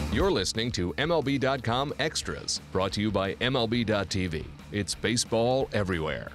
You're listening to MLB.com Extras, brought to you by MLB.tv. It's baseball everywhere.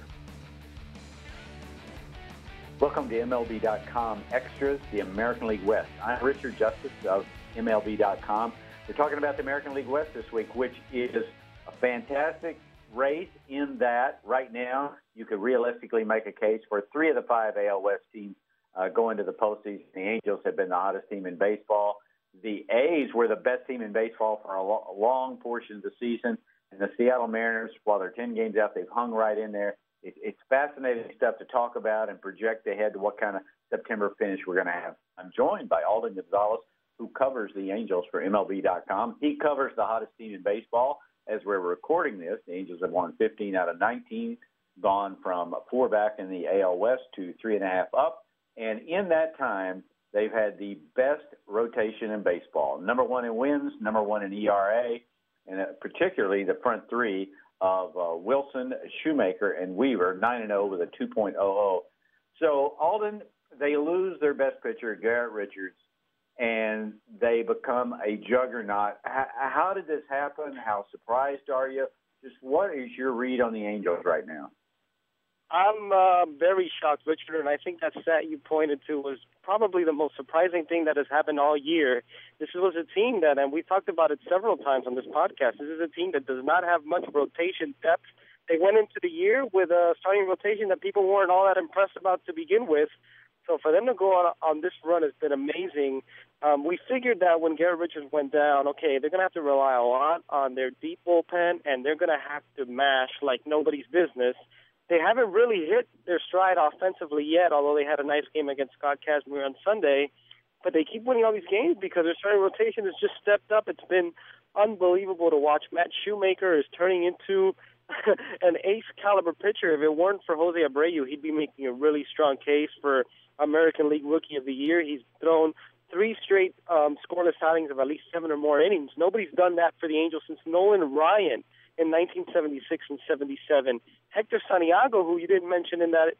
Welcome to MLB.com Extras, the American League West. I'm Richard Justice of MLB.com. We're talking about the American League West this week, which is a fantastic race in that right now you could realistically make a case for 3 of the 5 AL West teams going to the postseason. The Angels have been the hottest team in baseball. The A's were the best team in baseball for a long portion of the season. And the Seattle Mariners, while they're 10 games out, they've hung right in there. It's fascinating stuff to talk about and project ahead to what kind of September finish we're going to have. I'm joined by Alden Gonzalez, who covers the Angels for MLB.com. He covers the hottest team in baseball. As we're recording this, the Angels have won 15 out of 19, gone from 4 back in the AL West to 3.5 up. And in that time, they've had the best rotation in baseball. Number 1 in wins, number 1 in ERA, and particularly the front three of Wilson, Shoemaker, and Weaver, 9-0 with a 2.00. So, Alden, they lose their best pitcher, Garrett Richards, and they become a juggernaut. How did this happen? How surprised are you? Just what is your read on the Angels right now? I'm very shocked, Richard, and I think that stat you pointed to was probably the most surprising thing that has happened all year. This was a team that, and we talked about it several times on this podcast, this is a team that does not have much rotation depth. They went into the year with a starting rotation that people weren't all that impressed about to begin with. So for them to go on this run has been amazing. We figured that when Garrett Richards went down, okay, they're going to have to rely a lot on their deep bullpen, and they're going to have to mash like nobody's business. They haven't really hit their stride offensively yet, although they had a nice game against Scott Kazmir on Sunday. But they keep winning all these games because their starting rotation has just stepped up. It's been unbelievable to watch. Matt Shoemaker is turning into an ace-caliber pitcher. If it weren't for Jose Abreu, he'd be making a really strong case for American League Rookie of the Year. He's thrown 3 straight scoreless outings of at least 7 or more innings. Nobody's done that for the Angels since Nolan Ryan in 1976 and 77. Hector Santiago, who you didn't mention in that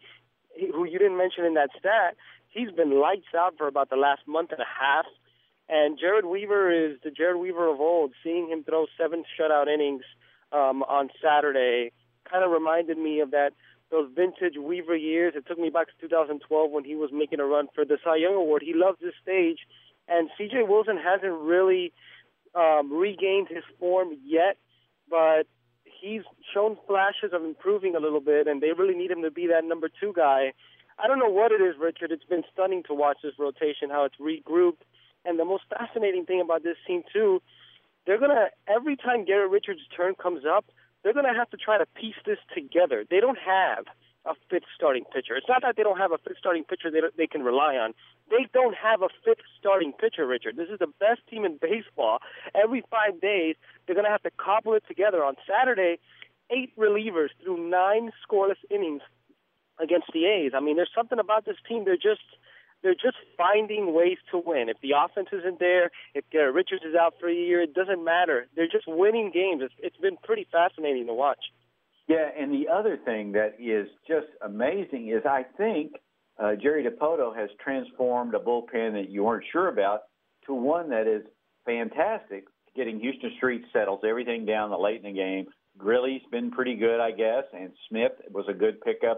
stat, he's been lights out for about the last month and a half. And Jared Weaver is the Jared Weaver of old. Seeing him throw 7 shutout innings on Saturday kind of reminded me of those vintage Weaver years. It took me back to 2012 when he was making a run for the Cy Young Award. He loves this stage, and C.J. Wilson hasn't really regained his form yet, but he's shown flashes of improving a little bit, and they really need him to be that number 2 guy. I don't know what it is, Richard. It's been stunning to watch this rotation, how it's regrouped. And the most fascinating thing about this team, too, they're going to, every time Garrett Richards' turn comes up, they're going to have to try to piece this together. They don't have a 5th starting pitcher. It's not that they don't have a 5th starting pitcher they can rely on. They don't have a 5th starting pitcher, Richard. This is the best team in baseball. Every 5 days, they're going to have to cobble it together. On Saturday, 8 relievers threw 9 scoreless innings against the A's. I mean, there's something about this team. They're just finding ways to win. If the offense isn't there, if Garrett Richards is out for a year, it doesn't matter. They're just winning games. It's been pretty fascinating to watch. Yeah, and the other thing that is just amazing is I think Jerry Dipoto has transformed a bullpen that you weren't sure about to one that is fantastic, getting Houston Street settles everything down the late in the game. Grilly's been pretty good, I guess, and Smith was a good pickup.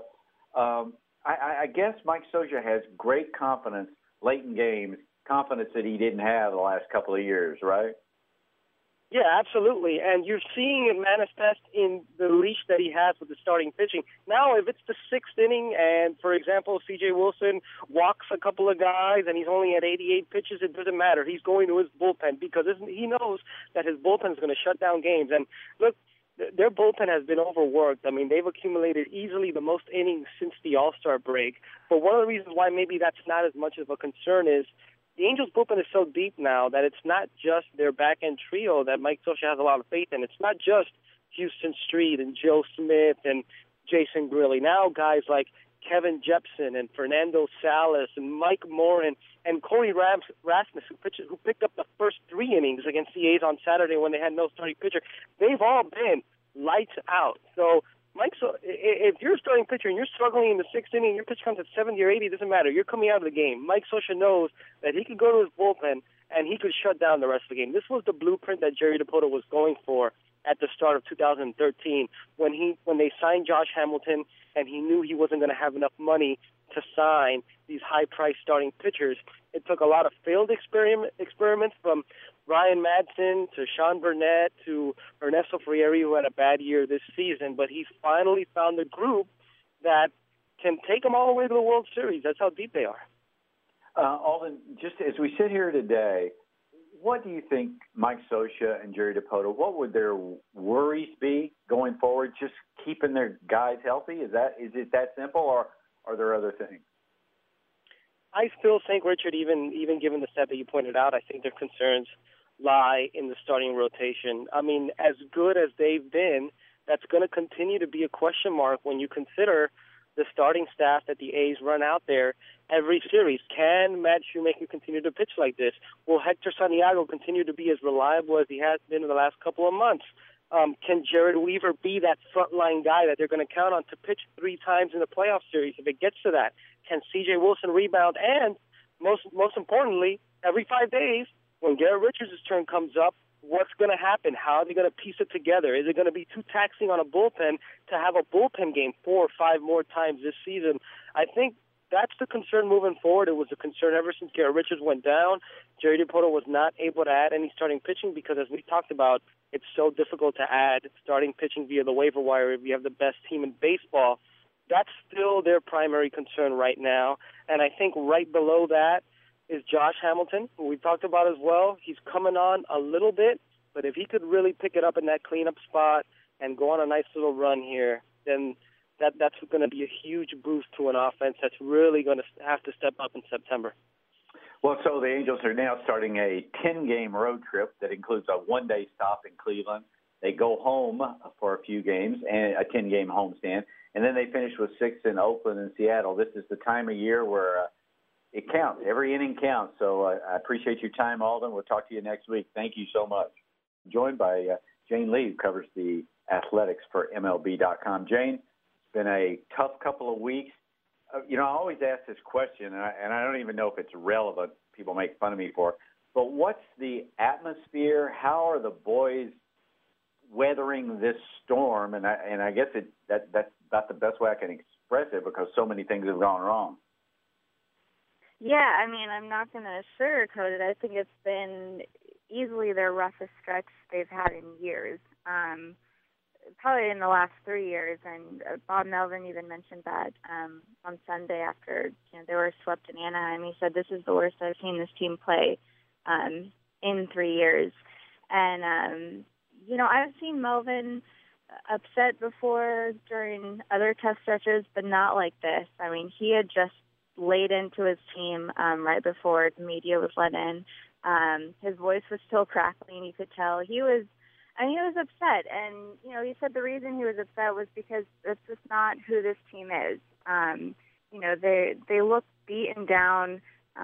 I guess Mike Scioscia has great confidence late in games, confidence that he didn't have the last couple of years, right? Yeah, absolutely. And you're seeing it manifest in the leash that he has with the starting pitching. Now, if it's the 6th inning and, for example, C.J. Wilson walks a couple of guys and he's only at 88 pitches, it doesn't matter. He's going to his bullpen because he knows that his bullpen is going to shut down games. And, look, their bullpen has been overworked. I mean, they've accumulated easily the most innings since the All-Star break. But one of the reasons why maybe that's not as much of a concern is the Angels' bullpen is so deep now that it's not just their back-end trio that Mike Scioscia has a lot of faith in. It's not just Houston Street and Joe Smith and Jason Grilly. Now guys like Kevin Jepson and Fernando Salas and Mike Morin and Corey Rasmus, who picked up the first 3 innings against the A's on Saturday when they had no starting pitcher, they've all been lights out. So if you're a starting pitcher and you're struggling in the 6th inning, your pitch comes at 70 or 80, it doesn't matter. You're coming out of the game. Mike Scioscia knows that he can go to his bullpen and he could shut down the rest of the game. This was the blueprint that Jerry Dipoto was going for at the start of 2013 when they signed Josh Hamilton, and he knew he wasn't going to have enough money to sign these high-priced starting pitchers. It took a lot of failed experiments from Ryan Madsen to Sean Burnett to Ernesto Frieri, who had a bad year this season, but he's finally found a group that can take them all the way to the World Series. That's how deep they are. Alden, just as we sit here today, what do you think Mike Scioscia and Jerry Dipoto, what would their worries be going forward, just keeping their guys healthy? Is it that simple, or are there other things? I still think, Richard, even given the stat that you pointed out, I think their concerns lie in the starting rotation. I mean, as good as they've been, that's going to continue to be a question mark when you consider the starting staff that the A's run out there every series. Can Matt Shoemaker continue to pitch like this? Will Hector Santiago continue to be as reliable as he has been in the last couple of months? Can Jared Weaver be that frontline guy that they're going to count on to pitch 3 times in the playoff series if it gets to that? Can C.J. Wilson rebound? And most importantly, every 5 days, when Garrett Richards' turn comes up, what's going to happen? How are they going to piece it together? Is it going to be too taxing on a bullpen to have a bullpen game 4 or 5 more times this season? I think that's the concern moving forward. It was a concern ever since Garrett Richards went down. Jerry Dipoto was not able to add any starting pitching because, as we talked about, it's so difficult to add starting pitching via the waiver wire if you have the best team in baseball. That's still their primary concern right now. And I think right below that is Josh Hamilton, who we talked about as well. He's coming on a little bit, but if he could really pick it up in that cleanup spot and go on a nice little run here, then that's going to be a huge boost to an offense that's really going to have to step up in September. Well, so the Angels are now starting a 10-game road trip that includes a 1-day stop in Cleveland. They go home for a few games and a 10-game homestand, and then they finish with 6 in Oakland and Seattle. This is the time of year where it counts. Every inning counts. So I appreciate your time, Alden. We'll talk to you next week. Thank you so much. Joined by Jane Lee, who covers the athletics for MLB.com. Jane, it's been a tough couple of weeks. I always ask this question, and I don't even know if it's relevant. People make fun of me for it. But what's the atmosphere? How are the boys weathering this storm? And I guess that's about the best way I can express it because so many things have gone wrong. Yeah, I mean, I'm not going to sugarcoat it. I think it's been easily their roughest stretch they've had in years, probably in the last 3 years. And Bob Melvin even mentioned that on Sunday after they were swept in Anaheim. He said, "This is the worst I've seen this team play in 3 years." And, I've seen Melvin upset before during other tough stretches, but not like this. I mean, he had just laid into his team right before the media was let in. His voice was still crackling. You could tell he was upset. And, he said the reason he was upset was because that's just not who this team is. They look beaten down.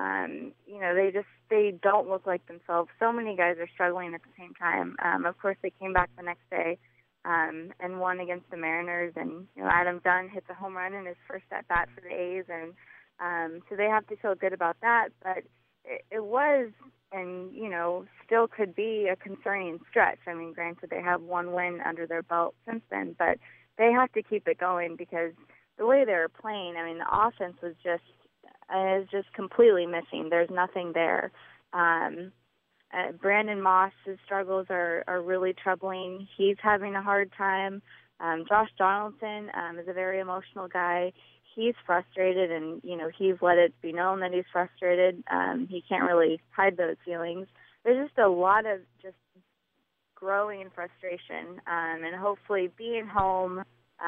They don't look like themselves. So many guys are struggling at the same time. Of course, they came back the next day and won against the Mariners. And, Adam Dunn hits a home run in his first at-bat for the A's. And so they have to feel good about that. But it was and, still could be a concerning stretch. I mean, granted, they have one win under their belt since then, but they have to keep it going because the way they were playing, I mean, the offense was just completely missing. There's nothing there. Brandon Moss's struggles are really troubling. He's having a hard time. Josh Donaldson is a very emotional guy. He's frustrated, and, he's let it be known that he's frustrated. He can't really hide those feelings. There's just a lot of just growing frustration, and hopefully being home,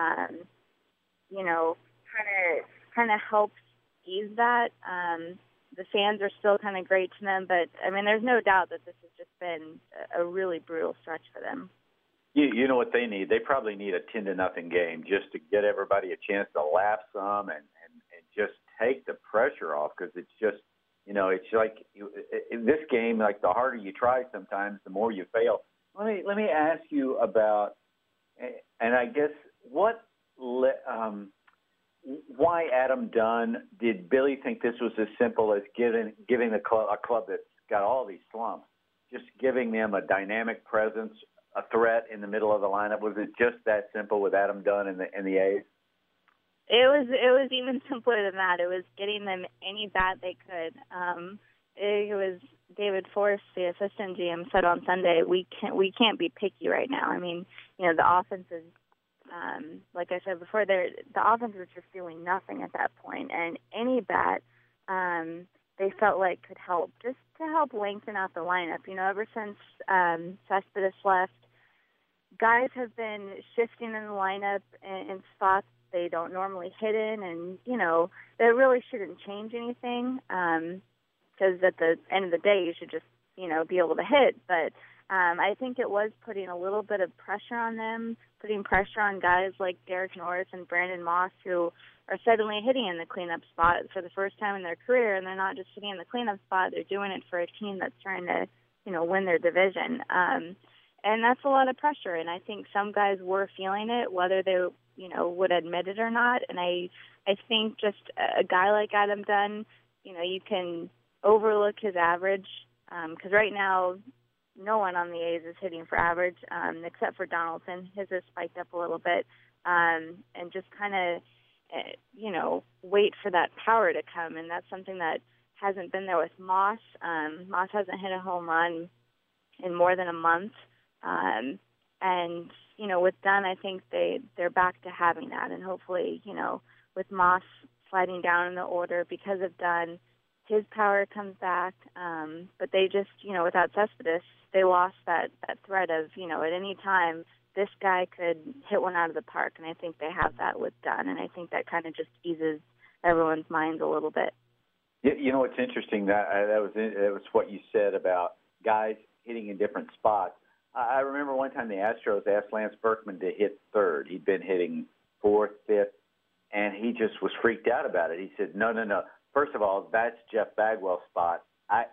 kind of helps ease that. The fans are still kind of great to them, but, I mean, there's no doubt that this has just been a really brutal stretch for them. You know what they need? They probably need a 10-0 game just to get everybody a chance to laugh some and just take the pressure off because it's just, it's like in this game, like the harder you try sometimes, the more you fail. Let me ask you about, and I guess why Adam Dunn? Did Billy think this was as simple as giving a club that's got all these slumps, just giving them a dynamic presence, a threat in the middle of the lineup? Was it just that simple with Adam Dunn and the A's? It was even simpler than that. It was getting them any bat they could. It was David Force, the assistant GM, said on Sunday, we can't be picky right now. I mean, the offense is, like I said before, the offense was just doing nothing at that point, and any bat they felt like could help, just to help lengthen out the lineup. Ever since Cespedes left, guys have been shifting in the lineup in spots they don't normally hit in, and that really shouldn't change anything, because at the end of the day you should just be able to hit. But I think it was putting a little bit of pressure on them, putting pressure on guys like Derek Norris and Brandon Moss, who are suddenly hitting in the cleanup spot for the first time in their career, and they're not just hitting in the cleanup spot, they're doing it for a team that's trying to win their division. And that's a lot of pressure, and I think some guys were feeling it, whether they would admit it or not. And I think just a guy like Adam Dunn, you can overlook his average, because right now no one on the A's is hitting for average, except for Donaldson. His has spiked up a little bit, and just kind of wait for that power to come, and that's something that hasn't been there with Moss. Moss hasn't hit a home run in more than a month. And with Dunn, I think they're back to having that, and hopefully, with Moss sliding down in the order because of Dunn, his power comes back. But they just, without Cespedes, they lost that threat of, at any time this guy could hit one out of the park, and I think they have that with Dunn, and I think that kind of just eases everyone's minds a little bit. It's interesting that was what you said about guys hitting in different spots. I remember one time the Astros asked Lance Berkman to hit third. He'd been hitting fourth, fifth, and he just was freaked out about it. He said, no. First of all, that's Jeff Bagwell's spot. I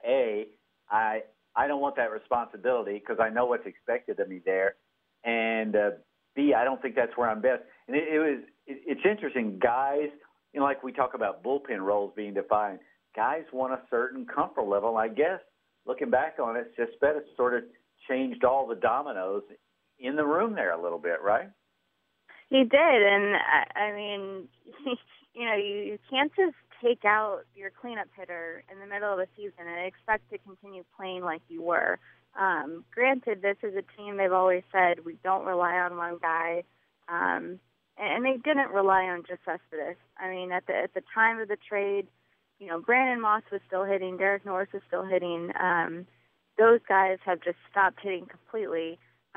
don't want that responsibility because I know what's expected of me there. And B, I don't think that's where I'm best. And it's interesting. Guys, like we talk about bullpen roles being defined, guys want a certain comfort level. I guess looking back on it, Cespedes sort of changed all the dominoes in the room there a little bit, right? He did, and I mean, you can't just take out your cleanup hitter in the middle of the season and expect to continue playing like you were. Granted, this is a team, they've always said, we don't rely on one guy, and they didn't rely on just Cespedes. I mean, at the time of the trade, Brandon Moss was still hitting, Derek Norris was still hitting. Those guys have just stopped hitting completely,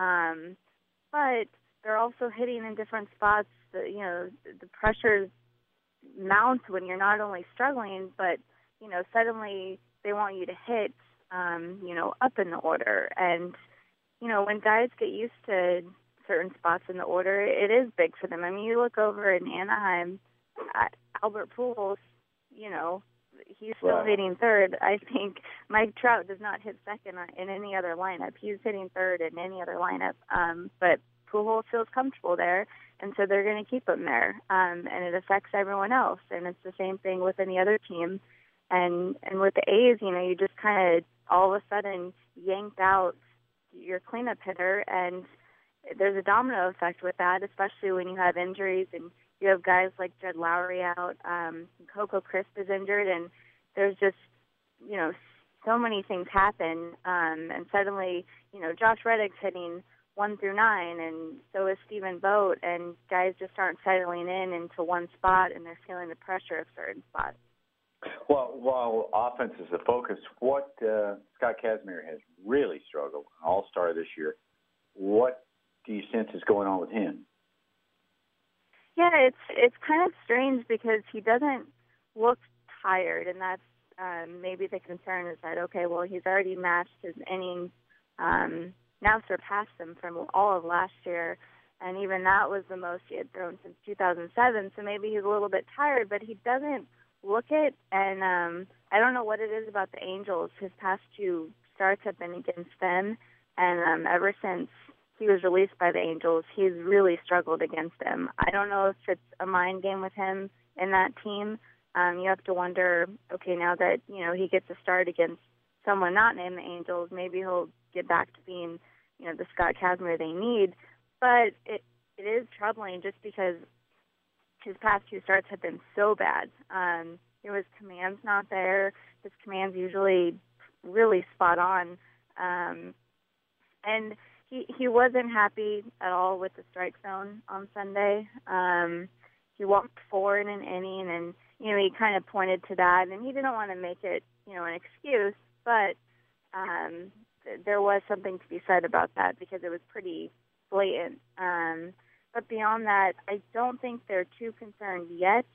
but they're also hitting in different spots. The pressure mounts when you're not only struggling, but suddenly they want you to hit, up in the order. And when guys get used to certain spots in the order, it is big for them. I mean, you look over in Anaheim, Albert Pujols, he's still hitting third. I think Mike Trout does not hit second in any other lineup. He's hitting third in any other lineup. But Pujols feels comfortable there, and so they're going to keep him there. And it affects everyone else. And it's the same thing with any other team. And with the A's, you just kind of all of a sudden yanked out your cleanup hitter, and there's a domino effect with that, especially when you have injuries and you have guys like Jed Lowry out, Coco Crisp is injured, and there's just, so many things happen. And suddenly, Josh Reddick's hitting 1 through 9, and so is Stephen Vogt, and guys just aren't settling into one spot, and they're feeling the pressure of certain spots. Well, while offense is the focus, what Scott Kazmir has really struggled, All-Star this year, what do you sense is going on with him? Yeah, it's kind of strange because he doesn't look tired, and that's maybe the concern is that, okay, well, he's already matched his innings, now surpassed them from all of last year, and even that was the most he had thrown since 2007, so maybe he's a little bit tired, but he doesn't look it, and I don't know what it is about the Angels. His past 2 starts have been against them, and ever since he was released by the Angels, he's really struggled against them. I don't know if it's a mind game with him in that team. You have to wonder, okay, now that, he gets a start against someone not named the Angels, maybe he'll get back to being, the Scott Kazmir they need. But it is troubling just because his past 2 starts have been so bad. His command's not there. His command's usually really spot on. And he wasn't happy at all with the strike zone on Sunday. He walked 4 in an inning, and, he kind of pointed to that. And he didn't want to make it, an excuse, but there was something to be said about that because it was pretty blatant. But beyond that, I don't think they're too concerned yet.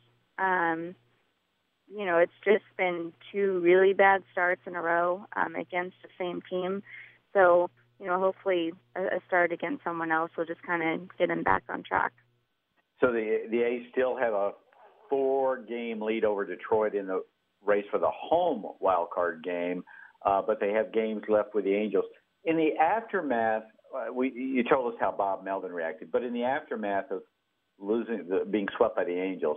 It's just been 2 really bad starts in a row against the same team. So, hopefully a start against someone else will just kind of get him back on track. So the A's still have a 4-game lead over Detroit in the race for the home wild card game, but they have games left with the Angels. In the aftermath, you told us how Bob Melvin reacted, but in the aftermath of being swept by the Angels,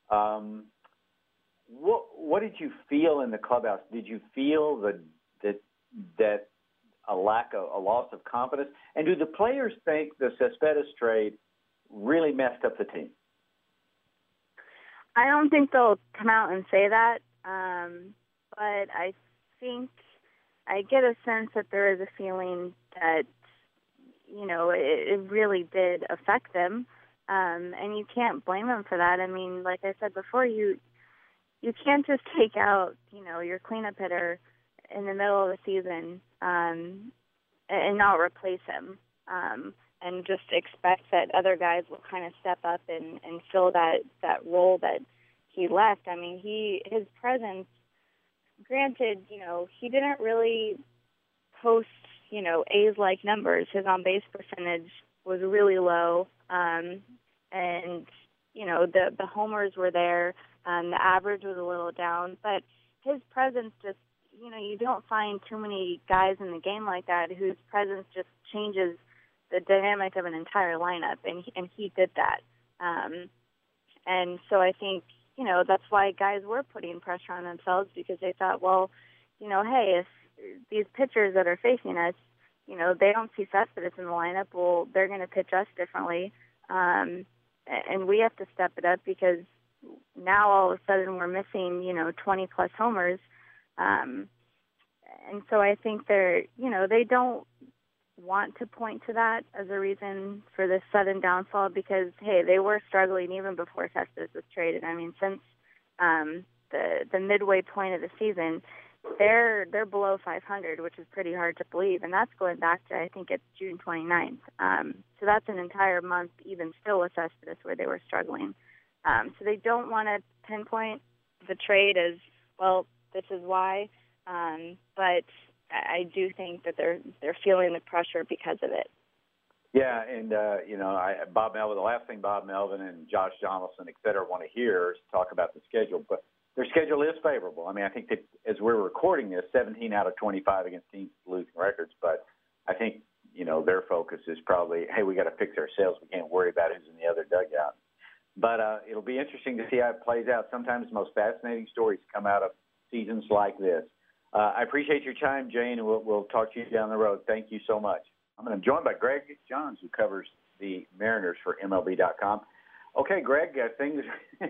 what did you feel in the clubhouse? Did you feel that a loss of confidence? And do the players think the Cespedes trade really messed up the team? I don't think they'll come out and say that, but I think I get a sense that there is a feeling that, it really did affect them, and you can't blame them for that. I mean, like I said before, you can't just take out, your cleanup hitter in the middle of the season and not replace him and just expect that other guys will kind of step up and fill that role that he left. I mean, his presence, granted, he didn't really post, A's-like numbers. His on-base percentage was really low, and, the homers were there. The average was a little down, but his presence just, you don't find too many guys in the game like that whose presence just changes the dynamic of an entire lineup, and he did that. And so I think, that's why guys were putting pressure on themselves because they thought, well, hey, if these pitchers that are facing us, they don't see Cespedes in the lineup, well, they're going to pitch us differently. And we have to step it up because now all of a sudden we're missing, 20-plus homers. And so I think they don't want to point to that as a reason for this sudden downfall because, hey, they were struggling even before Cespedes was traded. I mean, since the midway point of the season, they're below 500, which is pretty hard to believe, and that's going back to, I think it's June 29th. So that's an entire month, even still with Cespedes, where they were struggling. So they don't want to pinpoint the trade as, well, this is why, but I do think that they're feeling the pressure because of it. Yeah, and Bob Melvin. The last thing Bob Melvin and Josh Donaldson, et cetera, want to hear is talk about the schedule. But their schedule is favorable. I mean, I think that as we're recording this, 17 out of 25 against teams with losing records. But I think their focus is probably, hey, we got to fix ourselves. We can't worry about who's in the other dugout. But it'll be interesting to see how it plays out. Sometimes the most fascinating stories come out of seasons like this. I appreciate your time, Jane, and we'll talk to you down the road. Thank you so much. I'm joined by Greg Johns, who covers the Mariners for MLB.com. Okay, Greg, things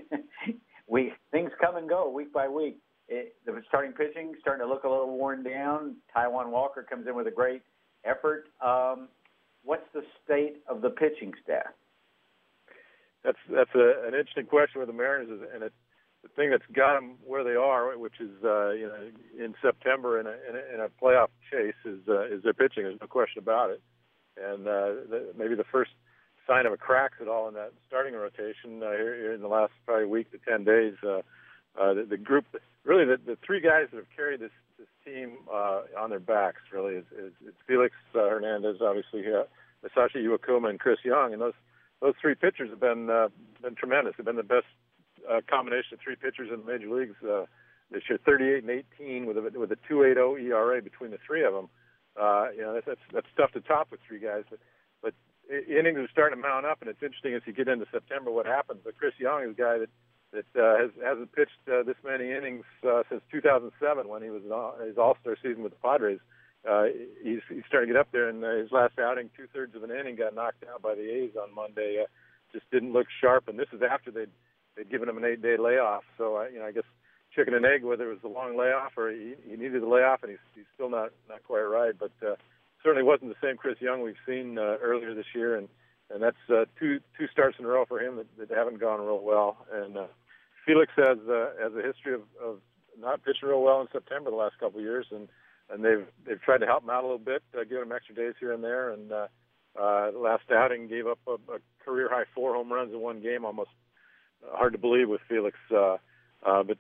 come and go week by week. The starting pitching starting to look a little worn down. Taijuan Walker comes in with a great effort. What's the state of the pitching staff? That's an interesting question with the Mariners, and the thing that's got them where they are, which is in September in a playoff chase, is their pitching. There's no question about it. And maybe the first sign of a cracks at all in that starting rotation here in the last probably week to 10 days. The group, really, the 3 guys that have carried this team on their backs, really, it's Felix Hernandez, obviously, Masashi Iwakuma, and Chris Young, and those 3 pitchers have been tremendous. They've been the best combination of 3 pitchers in the major leagues this year, 38 and 18 with a 2.80 ERA between the 3 of them. That's tough to top with 3 guys, but innings are starting to mount up, and it's interesting as you get into September what happens. But Chris Young is a guy that that hasn't pitched this many innings since 2007 when he was in his All-Star season with the Padres. He's starting to get up there, and his last outing, 2/3 of an inning, got knocked out by the A's on Monday. Just didn't look sharp, and this is after they'd given him an 8-day layoff. So I guess chicken and egg, whether it was the long layoff or he needed the layoff, and he's still not quite right. But certainly wasn't the same Chris Young we've seen earlier this year, and that's two starts in a row for him that haven't gone real well. And Felix has a history of not pitching real well in September the last couple of years, and they've tried to help him out a little bit, give him extra days here and there. And last outing gave up a career high 4 home runs in one game, almost hard to believe with Felix. But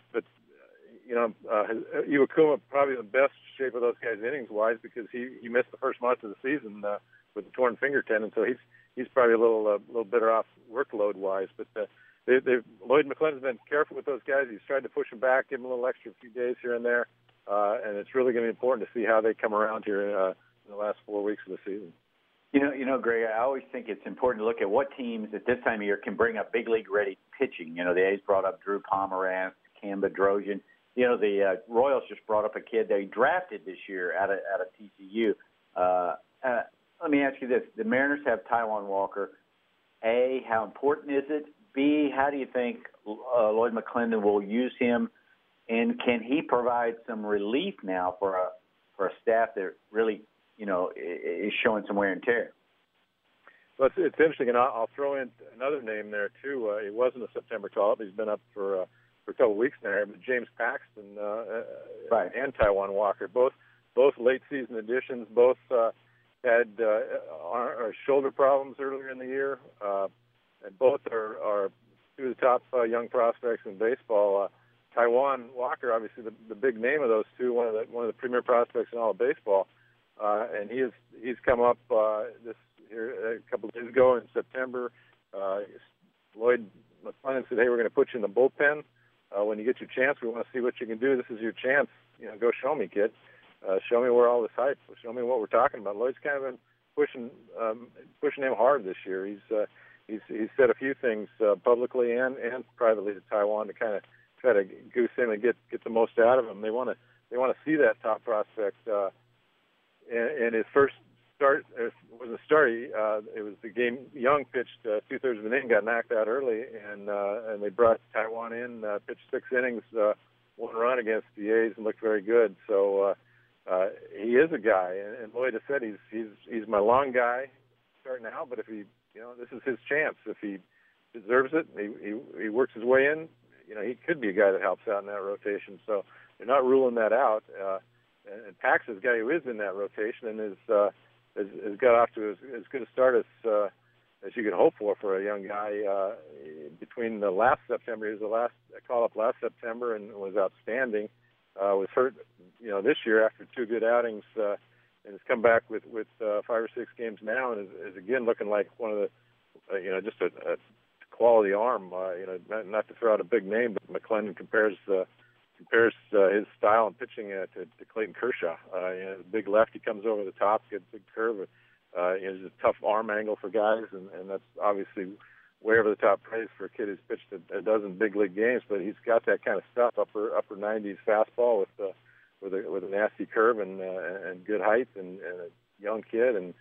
Iwakuma probably the best shape of those guys innings wise because he missed the first month of the season with a torn finger tendon, so he's probably a little better off workload wise. But Lloyd McClendon's been careful with those guys. He's tried to push them back, give them a little extra few days here and there, and it's really going to be important to see how they come around here in the last 4 weeks of the season. You know, Greg, I always think it's important to look at what teams at this time of year can bring up big league ready pitching. You know, the A's brought up Drew Pomeranz, Cam Bedrosian. You know, the Royals just brought up a kid they drafted this year out of TCU. Let me ask you this: the Mariners have Taijuan Walker. A, how important is it? B, how do you think Lloyd McClendon will use him? And can he provide some relief now for a staff that really, you know, is showing some wear and tear? Well, it's interesting, and I'll throw in another name there too. He wasn't a September call-up; he's been up for a couple of weeks now. But James Paxton right. and Taijuan Walker, both late season additions, both had shoulder problems earlier in the year, and both are two of the top young prospects in baseball. Taijuan Walker, obviously the big name of those two, one of the premier prospects in all of baseball, and he's come up this here a couple of days ago in September. Lloyd McClendon said, "Hey, we're going to put you in the bullpen. When you get your chance, we want to see what you can do. This is your chance. You know, go show me, kid. Show me where all this hype. Show me what we're talking about." Lloyd's kind of been pushing him hard this year. He's said a few things publicly and privately to Taijuan to kind of try to goose him and get the most out of him. They want to see that top prospect. And his first start wasn't a start. It was the game. Young pitched 2/3 of an inning, got knocked out early, and they brought Taijuan in, pitched 6 innings, 1 run against the A's, and looked very good. So he is a guy, and Lloyd has said he's my long guy starting out. But if this is his chance. If he deserves it, he works his way in. You know, he could be a guy that helps out in that rotation. So they're not ruling that out. And Pax is a guy who is in that rotation and has got off to as good a start as you could hope for a young guy. Between the last September, he was the last call-up last September and was outstanding. Was hurt, this year after 2 good outings, and has come back with 5 or 6 games now, and is again looking like one of the, just a quality arm. Not to throw out a big name, but McClendon compares his style and pitching to Clayton Kershaw. Big lefty comes over the top, gets a big curve. It's a tough arm angle for guys, and that's obviously way over the top praise for a kid who's pitched a dozen big league games. But he's got that kind of stuff, upper 90s fastball with a nasty curve and good height and a young kid. And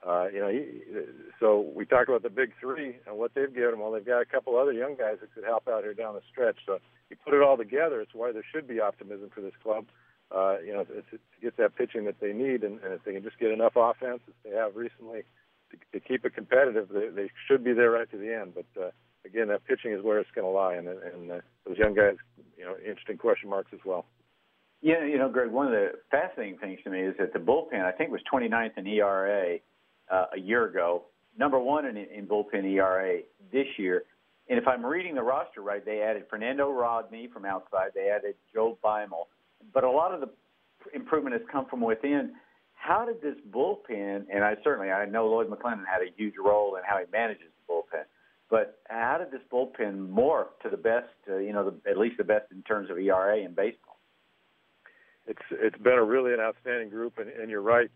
so we talk about the big three and what they've given them. Well, they've got a couple other young guys that could help out here down the stretch. So you put it all together, it's why there should be optimism for this club. To get that pitching that they need, and if they can just get enough offense as they have recently to keep it competitive, they should be there right to the end. But again, that pitching is where it's going to lie, and those young guys, interesting question marks as well. Yeah, Greg, one of the fascinating things to me is that the bullpen, I think, was 29th in ERA a year ago, number 1 in bullpen ERA this year. And if I'm reading the roster right, they added Fernando Rodney from outside. They added Joe Beimel. But a lot of the improvement has come from within. How did this bullpen, and I know Lloyd McClendon had a huge role in how he manages the bullpen, but how did this bullpen morph to the best, at least the best in terms of ERA in baseball? It's been an outstanding group, and you're right.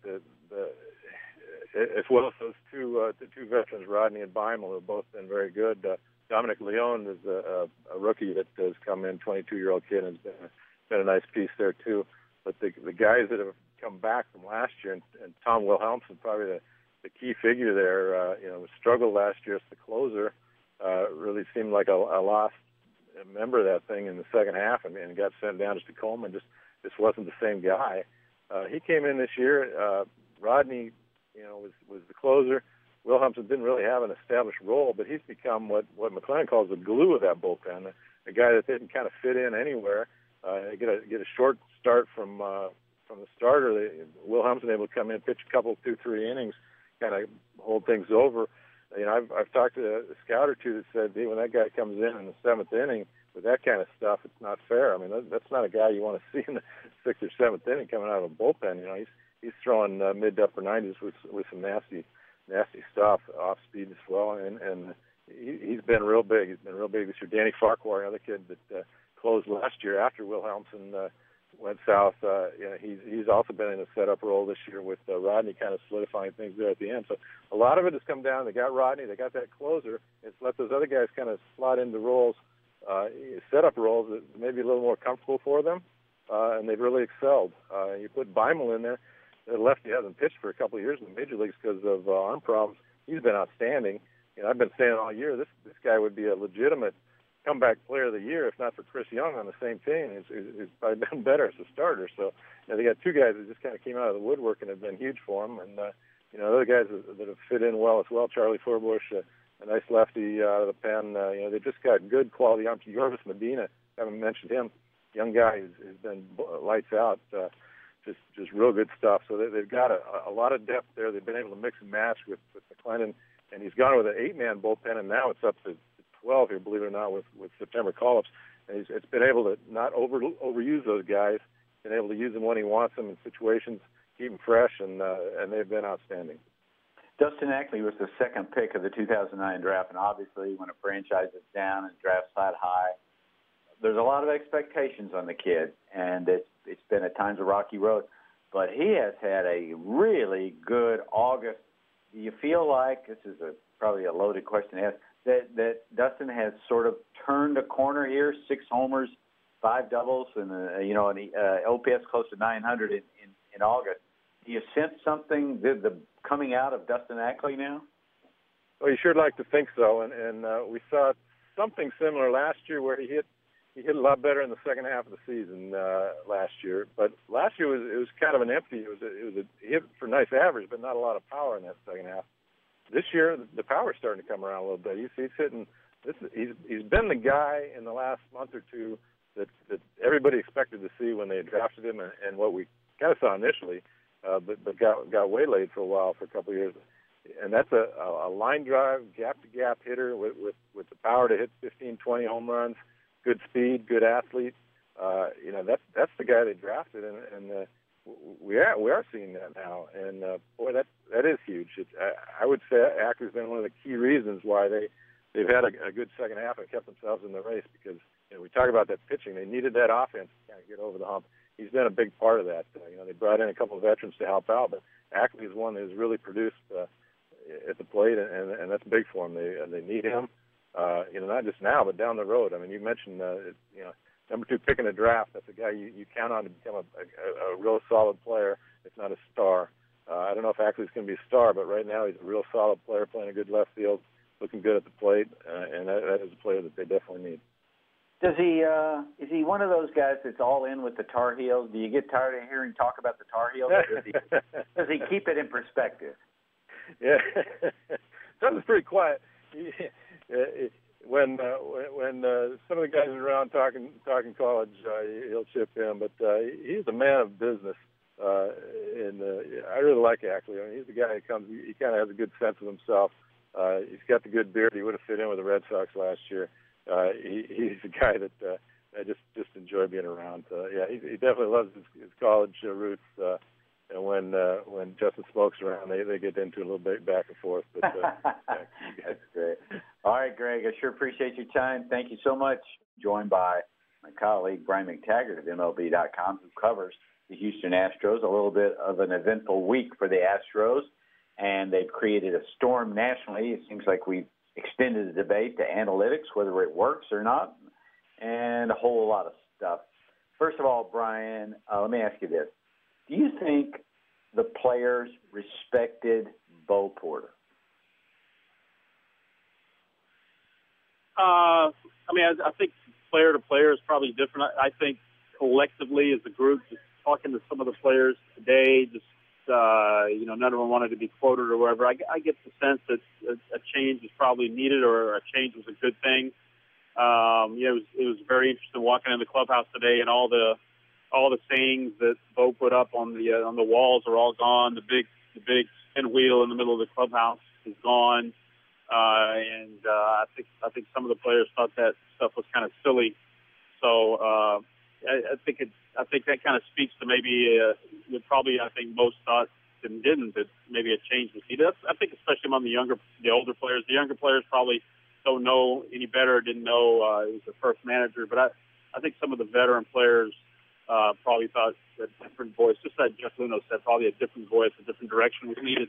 As well as those two veterans, Rodney and Beimel, have both been very good. Dominic Leone is a rookie that has come in, 22-year-old kid, and has been a nice piece there too. But the guys that have come back from last year, and Tom Wilhelmsen, probably the key figure there, struggled last year as the closer. Really seemed like a lost member of that thing in the second half, and got sent down to Tacoma, and just wasn't the same guy. He came in this year. Rodney, was the closer. Wilhelmsen didn't really have an established role, but he's become what McLennan calls the glue of that bullpen, a guy that didn't kind of fit in anywhere. Get a short start from the starter. Wilhelmsen able to come in, pitch a couple, 2-3 innings, kind of hold things over. I've talked to a scout or two that said, hey, when that guy comes in the seventh inning with that kind of stuff, it's not fair. I mean, that's not a guy you want to see in the sixth or seventh inning coming out of a bullpen. He's throwing mid to upper 90s with some nasty stuff, off speed as well, and he's been real big. He's been real big this year. Danny Farquhar, another kid that closed last year after Wilhelmsen went south. He's also been in a setup role this year with Rodney kind of solidifying things there at the end. So a lot of it has come down. They got Rodney, they got that closer. It's let those other guys kind of slot into roles, setup roles that may be a little more comfortable for them, and they've really excelled. You put Beimel in there. The lefty hasn't pitched for a couple of years in the major leagues because of arm problems. He's been outstanding. I've been saying all year this guy would be a legitimate comeback player of the year if not for Chris Young on the same team. He's probably been better as a starter. So they got two guys that just kind of came out of the woodwork and have been huge for him. And other guys that have fit in well as well. Charlie Furbush, a nice lefty out of the pen. They just got good quality arms. Yorvis Medina, haven't mentioned him. Young guy who's been lights out. Just real good stuff. So they've got a lot of depth there. They've been able to mix and match with McLennan, and he's gone with an 8-man bullpen, and now it's up to 12 here, believe it or not, with September call-ups. And it's been able to not overuse those guys, been able to use them when he wants them in situations, keep them fresh, and they've been outstanding. Dustin Ackley was the second pick of the 2009 draft, and obviously when a franchise is down and drafts that high, there's a lot of expectations on the kid, and it's been at times a rocky road. But he has had a really good August. Do you feel like, this is probably a loaded question to ask, that Dustin has sort of turned a corner here, 6 homers, 5 doubles, and an OPS close to 900 in August? Do you sense something, the coming out of Dustin Ackley now? Well, you sure like to think so, and we saw something similar last year where he hit a lot better in the second half of the season last year. But last year it was kind of an empty. He hit for nice average, but not a lot of power in that second half. This year the power's starting to come around a little bit. He's hitting. He's been the guy in the last month or two that everybody expected to see when they drafted him, and what we kind of saw initially, but got waylaid for a while for a couple of years. And that's a line drive, gap-to-gap hitter with the power to hit 15, 20 home runs. Good speed, good athlete. That's the guy they drafted, and we are seeing that now. And boy, that is huge. I would say Ackley's been one of the key reasons why they've had a good second half and kept themselves in the race, because we talk about that pitching. They needed that offense to kind of get over the hump. He's been a big part of that. They brought in a couple of veterans to help out, but Ackley is one who's really produced at the plate, and that's big for them. They need him. Not just now, but down the road. I mean, you mentioned, number 2 pick in the draft. That's a guy you count on to become a real solid player, if not a star. I don't know if Ackley's going to be a star, but right now he's a real solid player, playing a good left field, looking good at the plate, and that is a player that they definitely need. Does he? Is he one of those guys that's all in with the Tar Heels? Do you get tired of hearing talk about the Tar Heels? Does he keep it in perspective? Yeah, Dustin's pretty quiet. When some of the guys are around talking college, he'll chip in, but he's a man of business, and I really like Ackley. I mean, he's the guy that comes. He kind of has a good sense of himself. He's got the good beard. He would have fit in with the Red Sox last year. He's a guy that I just enjoy being around. He definitely loves his college roots. And when Justin Smoke's around, they get into a little bit back and forth. But that's great. All right, Greg, I sure appreciate your time. Thank you so much. Joined by my colleague, Brian McTaggart of MLB.com, who covers the Houston Astros. A little bit of an eventful week for the Astros, and they've created a storm nationally. It seems like we've extended the debate to analytics, whether it works or not, and a whole lot of stuff. First of all, Brian, let me ask you this. Do you think the players respected Bo Porter? I think player to player is probably different. I think collectively as a group, just talking to some of the players today, none of them wanted to be quoted or whatever. I get the sense that a change is probably needed, or a change was a good thing. It was very interesting walking in the clubhouse today, and all the sayings that Bo put up on the walls are all gone. The big spin wheel in the middle of the clubhouse is gone. I think some of the players thought that stuff was kind of silly. So I think that kind of speaks to maybe I think most thought and didn't, that maybe a change was needed. I think especially among the older players. The younger players probably don't know any better, didn't know he was the first manager. But I think some of the veteran players probably thought a different voice, just like Jeff Luhnow said, probably a different voice, a different direction was needed.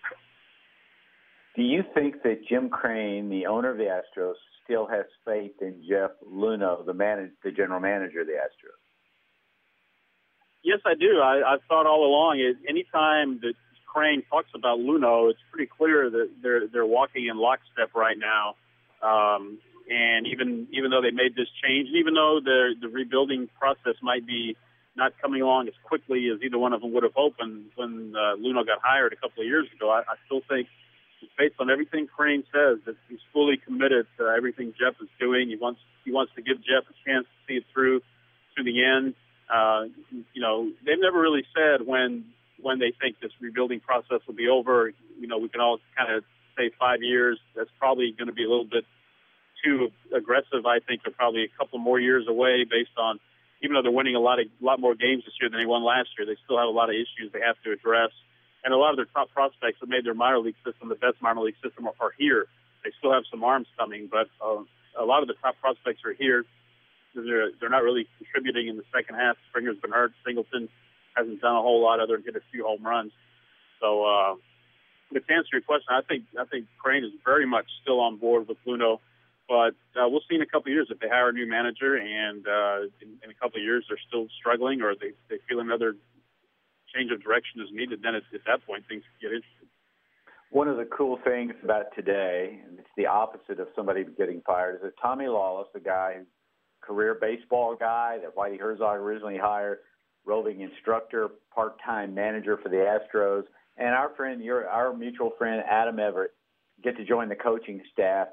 Do you think that Jim Crane, the owner of the Astros, still has faith in Jeff Luhnow, the general manager of the Astros? Yes, I do. I've thought all along, anytime that Crane talks about Luhnow, it's pretty clear that they're walking in lockstep right now. And even though they made this change, even though the rebuilding process might be not coming along as quickly as either one of them would have hoped when Luhnow got hired a couple of years ago, I still think, based on everything Crane says, that he's fully committed to everything Jeff is doing. He wants to give Jeff a chance to see it through to the end. They've never really said when they think this rebuilding process will be over. We can all kind of say 5 years. That's probably going to be a little bit too aggressive. I think they're probably a couple more years away, based on, even though they're winning a lot more games this year than they won last year, they still have a lot of issues they have to address. And a lot of their top prospects that made their minor league system the best minor league system are here. They still have some arms coming, but a lot of the top prospects are here. They're not really contributing in the second half. Springer's been hurt. Singleton hasn't done a whole lot other than hit a few home runs. So, to answer your question, I think Crane is very much still on board with Luhnow. But we'll see in a couple of years if they hire a new manager, and in a couple of years they're still struggling, or they feel another change of direction is needed. Then at that point things get interesting. One of the cool things about today, and it's the opposite of somebody getting fired, is that Tommy Lawless, the guy, career baseball guy that Whitey Herzog originally hired, roving instructor, part-time manager for the Astros, and our mutual friend Adam Everett get to join the coaching staff.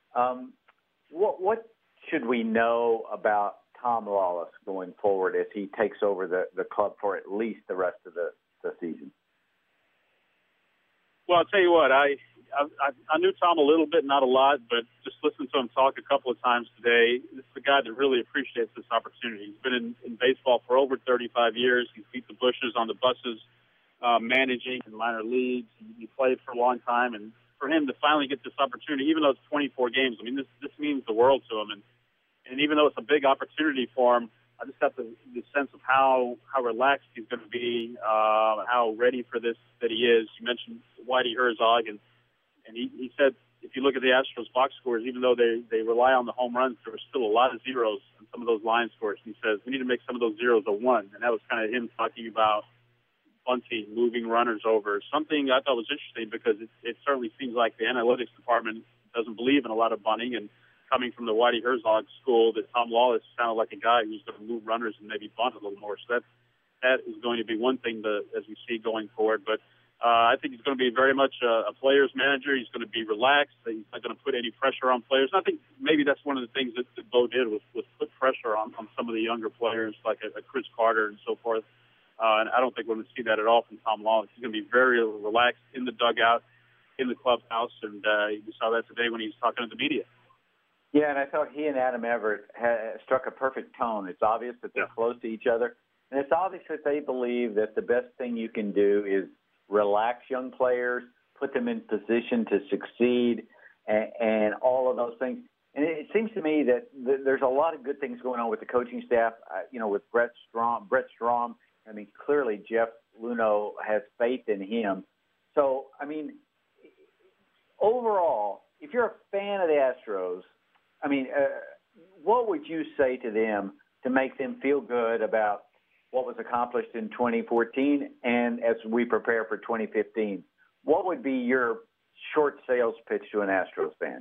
What should we know about Tom Lawless going forward as he takes over the club for at least the rest of the season? Well, I'll tell you what, I knew Tom a little bit, not a lot, but just listening to him talk a couple of times today, this is a guy that really appreciates this opportunity. He's been in baseball for over 35 years. He's beat the bushes on the buses, managing in minor leagues. He played for a long time, and for him to finally get this opportunity, even though it's 24 games, I mean, this means the world to him. And even though it's a big opportunity for him, I just have the sense of how relaxed he's going to be, how ready for this that he is. You mentioned Whitey Herzog, and he said if you look at the Astros box scores, even though they rely on the home runs, there were still a lot of zeros in some of those line scores. He says we need to make some of those zeros a one, and that was kind of him talking about bunting, moving runners over. Something I thought was interesting, because it certainly seems like the analytics department doesn't believe in a lot of bunting, and coming from the Whitey Herzog school, that Tom Lawless sounded like a guy who's going to move runners and maybe bunt a little more. So that is going to be one thing as we see going forward. But I think he's going to be very much a player's manager. He's going to be relaxed. He's not going to put any pressure on players. And I think maybe that's one of the things that Bo did was put pressure on some of the younger players, like a Chris Carter and so forth. And I don't think we're going to see that at all from Tom Lawless. He's going to be very relaxed in the dugout, in the clubhouse, and you saw that today when he was talking to the media. Yeah, and I thought he and Adam Everett struck a perfect tone. It's obvious that they're close to each other, and it's obvious that they believe that the best thing you can do is relax young players, put them in position to succeed, and all of those things. And it seems to me that there's a lot of good things going on with the coaching staff, with Brett Strom. I mean, clearly Jeff Luhnow has faith in him. So, I mean, overall, if you're a fan of the Astros, I mean, what would you say to them to make them feel good about what was accomplished in 2014 and as we prepare for 2015? What would be your short sales pitch to an Astros fan?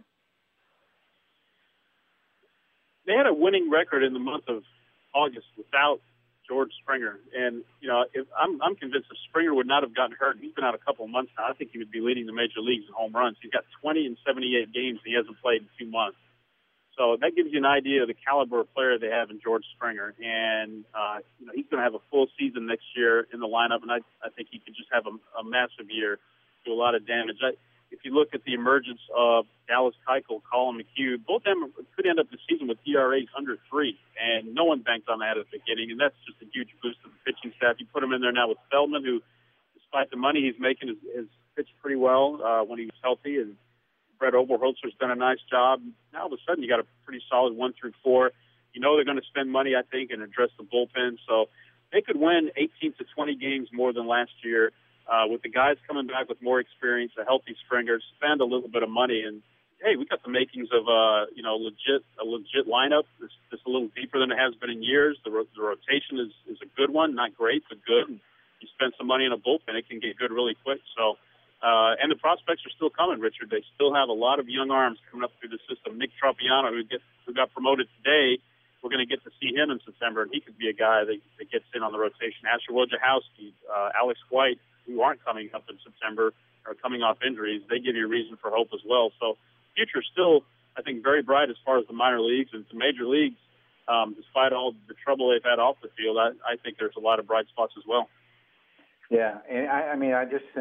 They had a winning record in the month of August without George Springer. And, you know, I'm convinced if Springer would not have gotten hurt, he's been out a couple of months now, I think he would be leading the major leagues in home runs. He's got 20 in 78 games, and he hasn't played in 2 months. So that gives you an idea of the caliber of player they have in George Springer. And, you know, he's going to have a full season next year in the lineup, and I think he could just have a massive year, do a lot of damage. If you look at the emergence of Dallas Keuchel, Colin McHugh, both of them could end up the season with ERAs under 3, and no one banked on that at the beginning, and that's just a huge boost to the pitching staff. You put him in there now with Feldman, who, despite the money he's making, has pitched pretty well when he was healthy, and Brett Oberholzer's done a nice job. Now, all of a sudden, you got a pretty solid 1 through 4. You know they're going to spend money, I think, and address the bullpen, so they could win 18 to 20 games more than last year. With the guys coming back with more experience, a healthy Springer, spend a little bit of money, and hey, we got the makings of a legit lineup. It's a little deeper than it has been in years. The rotation is a good one, not great, but good. And you spend some money in a bullpen, it can get good really quick. So, and the prospects are still coming, Richard. They still have a lot of young arms coming up through the system. Nick Tropiano, who got promoted today, we're going to get to see him in September, and he could be a guy that gets in on the rotation. Asher Wojciechowski, Alex White, who aren't coming up in September or coming off injuries, they give you a reason for hope as well. So the future is still, I think, very bright as far as the minor leagues and the major leagues. Despite all the trouble they've had off the field, I think there's a lot of bright spots as well. Yeah, and I mean, I just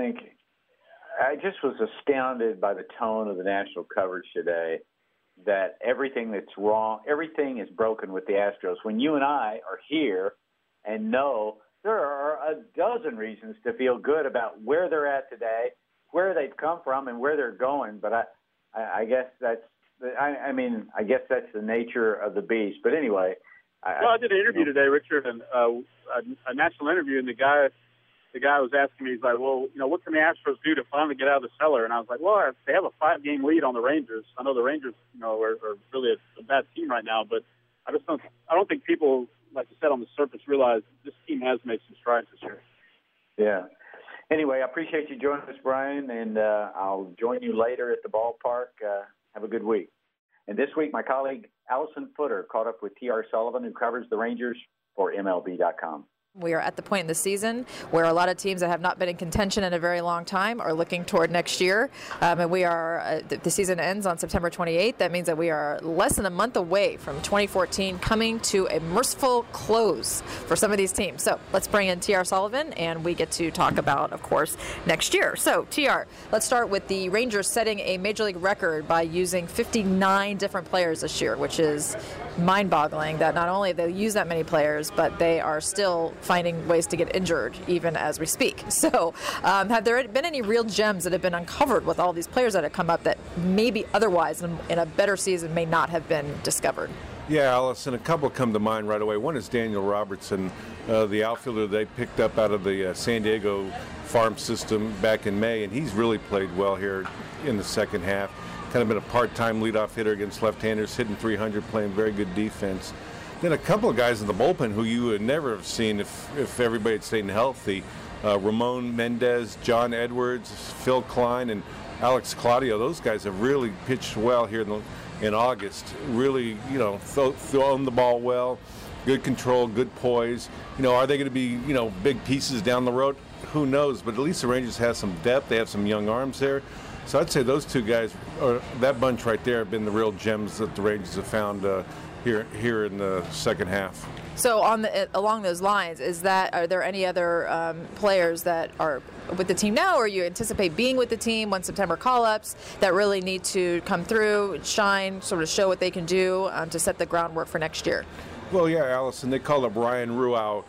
was astounded by the tone of the national coverage today, that everything that's wrong, everything is broken with the Astros. When you and I are here and know there are a dozen reasons to feel good about where they're at today, where they've come from, and where they're going. But I guess that's the nature of the beast. But anyway, I did an interview today, Richard, and a national interview, and the guy was asking me, he's like, well, you know, what can the Astros do to finally get out of the cellar? And I was like, well, they have a 5-game lead on the Rangers. I know the Rangers, you know, are really a bad team right now, but I don't think people, like you said, on the surface realize this team has made some strides this year. Yeah. Anyway, I appreciate you joining us, Brian, and I'll join you later at the ballpark. Have a good week. And this week, my colleague Allison Footer caught up with T.R. Sullivan, who covers the Rangers for MLB.com. We are at the point in the season where a lot of teams that have not been in contention in a very long time are looking toward next year. And we are, the season ends on September 28th. That means that we are less than a month away from 2014 coming to a merciful close for some of these teams. So let's bring in T.R. Sullivan, and we get to talk about, of course, next year. So, T.R., let's start with the Rangers setting a Major League record by using 59 different players this year, which is mind-boggling that not only they use that many players, but they are still finding ways to get injured even as we speak. So have there been any real gems that have been uncovered with all these players that have come up that maybe otherwise in a better season may not have been discovered? Yeah, Allison, a couple come to mind right away. One is Daniel Robertson, the outfielder they picked up out of the San Diego farm system back in May, and he's really played well here in the second half. Kind of been a part-time leadoff hitter against left-handers, hitting .300, playing very good defense. Then a couple of guys in the bullpen who you would never have seen if everybody had stayed healthy. Ramon Mendez, John Edwards, Phil Klein, and Alex Claudio. Those guys have really pitched well here in August. Really, you know, throwing the ball well, good control, good poise. You know, are they going to be, you know, big pieces down the road? Who knows? But at least the Rangers have some depth. They have some young arms there. So I'd say those two guys, or that bunch right there, have been the real gems that the Rangers have found here in the second half. So along those lines, are there any other players that are with the team now, or you anticipate being with the team when September call-ups that really need to come through, shine, sort of show what they can do to set the groundwork for next year? Well, yeah, Allison, they called up Ryan Ruau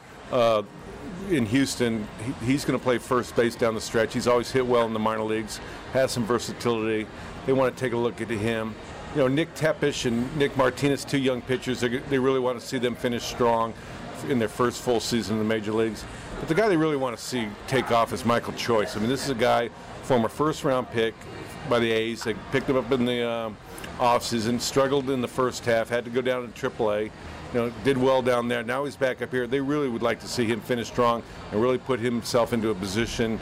in Houston. He's going to play first base down the stretch. He's always hit well in the minor leagues, has some versatility. They want to take a look at him. You know, Nick Tepesch and Nick Martinez, two young pitchers, they really want to see them finish strong in their first full season in the major leagues. But the guy they really want to see take off is Michael Choice. I mean, this is a guy, former first-round pick by the A's. They picked him up in the offseason, struggled in the first half, had to go down to AAA. Did well down there. Now he's back up here. They really would like to see him finish strong and really put himself into a position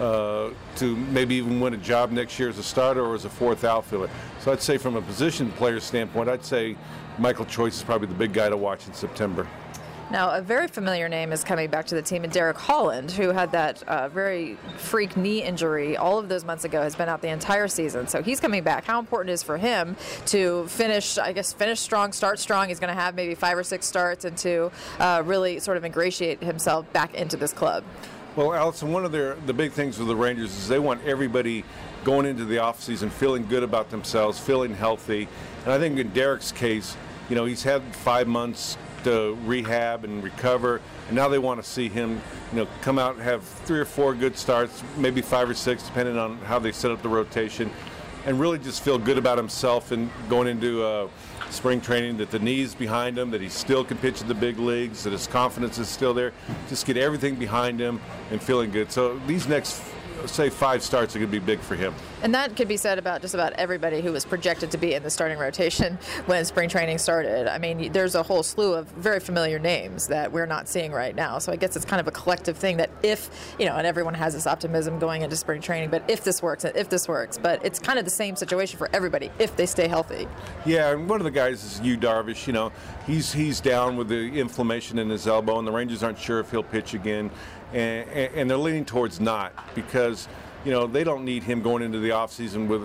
to maybe even win a job next year as a starter or as a fourth outfielder. So I'd say from a position player standpoint, I'd say Michael Choice is probably the big guy to watch in September. Now, a very familiar name is coming back to the team, and Derek Holland, who had that very freak knee injury all of those months ago, has been out the entire season. So he's coming back. How important is for him to finish strong, start strong? He's going to have maybe 5 or 6 starts, and to really sort of ingratiate himself back into this club. Well, Allison, one of the big things with the Rangers is they want everybody going into the offseason feeling good about themselves, feeling healthy. And I think in Derek's case, he's had 5 months to rehab and recover, and now they want to see him come out and have 3 or 4 good starts, maybe 5 or 6 depending on how they set up the rotation, and really just feel good about himself and going into spring training, that the knee's behind him, that he still can pitch in the big leagues, that his confidence is still there. Just get everything behind him and feeling good. So these next, say, 5 starts are going to be big for him. And that could be said about just about everybody who was projected to be in the starting rotation when spring training started. I mean, there's a whole slew of very familiar names that we're not seeing right now. So I guess it's kind of a collective thing that if, and everyone has this optimism going into spring training, but if this works, but it's kind of the same situation for everybody if they stay healthy. Yeah, and one of the guys is Yu Darvish. He's down with the inflammation in his elbow, and the Rangers aren't sure if he'll pitch again. And they're leaning towards not, because they don't need him going into the offseason with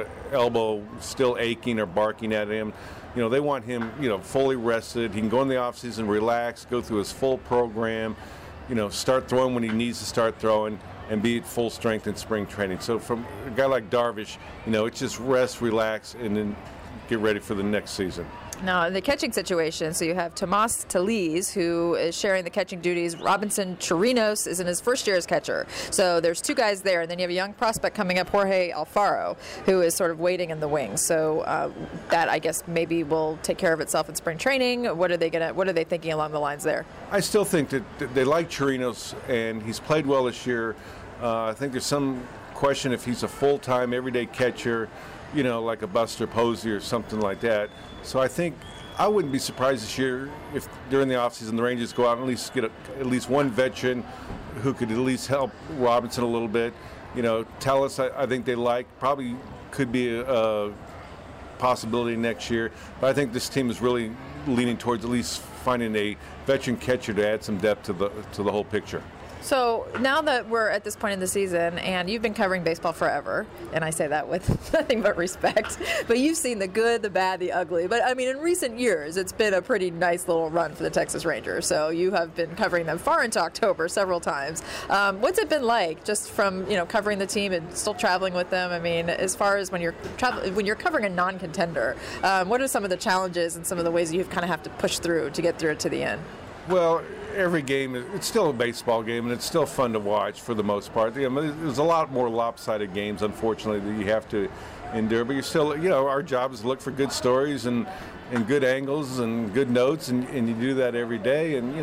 elbow still aching or barking at him. They want him fully rested. He can go in the offseason, relax, go through his full program, start throwing when he needs to start throwing, and be at full strength in spring training. So from a guy like Darvish, it's just rest, relax, and then get ready for the next season. Now, in the catching situation, so you have Tomas Tellez, who is sharing the catching duties. Robinson Chirinos is in his first year as catcher. So there's 2 guys there, and then you have a young prospect coming up, Jorge Alfaro, who is sort of waiting in the wings. So that, I guess, maybe will take care of itself in spring training. What are they thinking along the lines there? I still think that they like Chirinos, and he's played well this year. I think there's some question if he's a full-time, everyday catcher, like a Buster Posey or something like that. So I think I wouldn't be surprised this year if during the offseason the Rangers go out and at least get at least one veteran who could at least help Robinson a little bit. Tellez, I think they like, probably could be a possibility next year. But I think this team is really leaning towards at least finding a veteran catcher to add some depth to the whole picture. So now that we're at this point in the season, and you've been covering baseball forever, and I say that with nothing but respect, but you've seen the good, the bad, the ugly. But, I mean, in recent years, it's been a pretty nice little run for the Texas Rangers. So you have been covering them far into October several times. What's it been like just from, covering the team and still traveling with them? I mean, as far as when you're covering a non-contender, what are some of the challenges and some of the ways you kind of have to push through to get through it to the end? Well, every game, it's still a baseball game, and it's still fun to watch for the most part. There's a lot more lopsided games, unfortunately, that you have to endure. But you're still, our job is to look for good stories and good angles and good notes, and you do that every day. And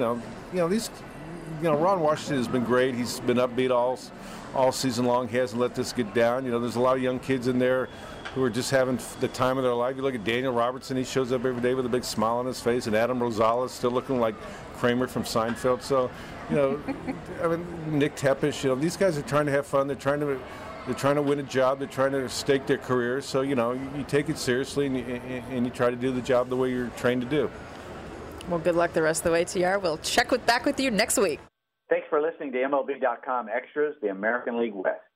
Ron Washington has been great. He's been upbeat all season long. He hasn't let this get down. There's a lot of young kids in there who are just having the time of their life. You look at Daniel Robertson, he shows up every day with a big smile on his face, and Adam Rosales still looking like Kramer from Seinfeld. So, Nick Tepish, these guys are trying to have fun. They're trying to win a job. They're trying to stake their careers. So, you take it seriously and you try to do the job the way you're trained to do. Well, good luck the rest of the way, TR. We'll check back with you next week. Thanks for listening to MLB.com Extras, the American League West.